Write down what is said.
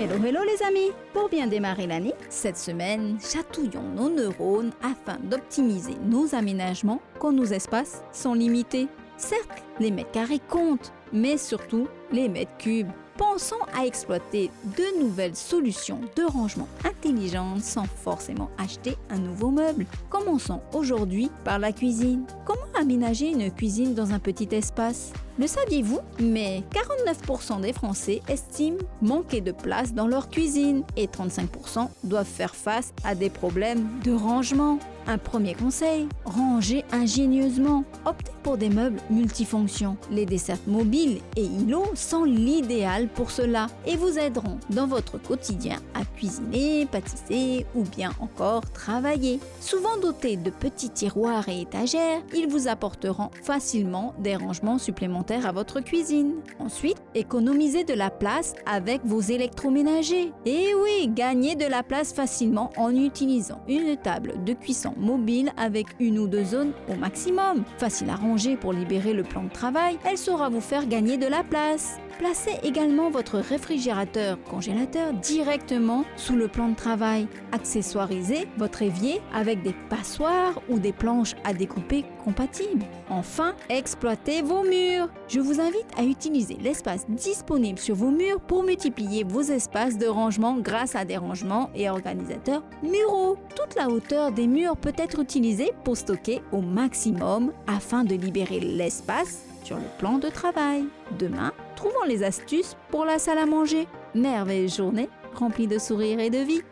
Hello, hello les amis! Pour bien démarrer l'année, cette semaine, chatouillons nos neurones afin d'optimiser nos aménagements quand nos espaces sont limités. Certes, les mètres carrés comptent, mais surtout les mètres cubes. Pensons à exploiter de nouvelles solutions de rangement intelligentes sans forcément acheter un nouveau meuble. Commençons aujourd'hui par la cuisine. Comment aménager une cuisine dans un petit espace? Le saviez-vous? Mais 49% des Français estiment manquer de place dans leur cuisine et 35% doivent faire face à des problèmes de rangement. Un premier conseil, rangez ingénieusement. Optez pour des meubles multifonctions. Les dessertes mobiles et îlots sont l'idéal pour cela et vous aideront dans votre quotidien à cuisiner, pâtisser ou bien encore travailler. Souvent dotés de petits tiroirs et étagères, ils vous apporteront facilement des rangements supplémentaires à votre cuisine. Ensuite, économisez de la place avec vos électroménagers. Et oui, gagnez de la place facilement en utilisant une table de cuisson mobile avec une ou deux zones au maximum. Facile à ranger pour libérer le plan de travail, elle saura vous faire gagner de la place. Placez également votre réfrigérateur-congélateur directement sous le plan de travail. Accessoirisez votre évier avec des passoires ou des planches à découper compatibles. Enfin, exploitez vos murs. Je vous invite à utiliser l'espace disponible sur vos murs pour multiplier vos espaces de rangement grâce à des rangements et organisateurs muraux. Toute la hauteur des murs peut être utilisée pour stocker au maximum afin de libérer l'espace sur le plan de travail. Demain, trouvons les astuces pour la salle à manger. Merveilleuse journée remplie de sourires et de vie.